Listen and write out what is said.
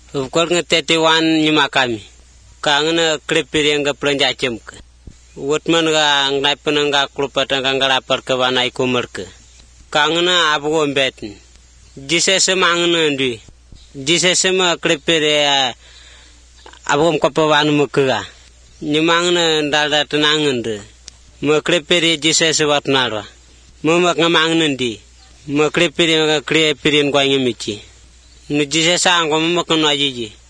Ukol ngetete wan nyimakami. Kangna krepiri nga pranjacem ke. Wotman ga ngnai penanga klupata ngalapar ke wanai kumerke. Kangna abu ombetin. Jisese mangna ndui. Jisese ma krepiri abom kapawan mukega. Nyimangna ndalda tenangende. Ma krepiri jisese watnalwa. Mumak ngamangna ndi. Ma krepiri nga krepiri ngwanyemichi. Nu jisese angko mumak no ajiji.